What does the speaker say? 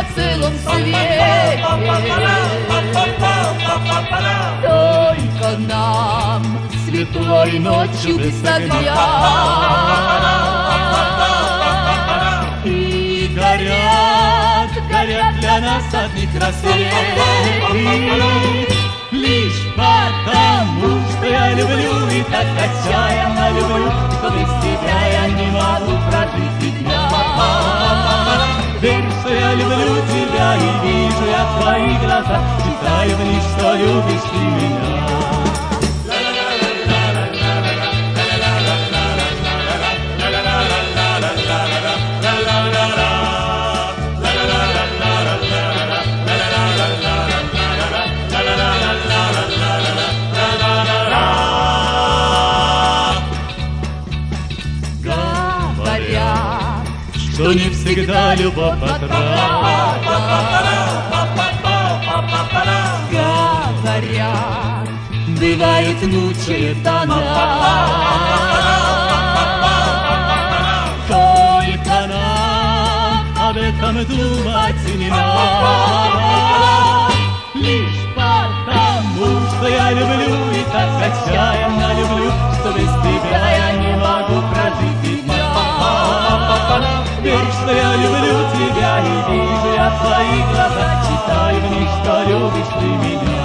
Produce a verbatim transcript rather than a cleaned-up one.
целом свете. Только нам светлой ночью без огня. И горят, горят для нас одни рассветы. Лишь потому, что я люблю и так отчаянно люблю, что без тебя я не могу прожить и дня. Верь, что я люблю тебя и вижу я твои глаза, читаю в них, что любишь ты меня. Что не всегда любовь потрат. Говорят, бывает мучает она. Только нам об этом думать не надо. Лишь потому, что я люблю и так отчаянно люблю, что без тебя я не могу прожить и дня. Верь, что я люблю тебя и вижу я твои глаза, читаю в них, что любишь ты меня.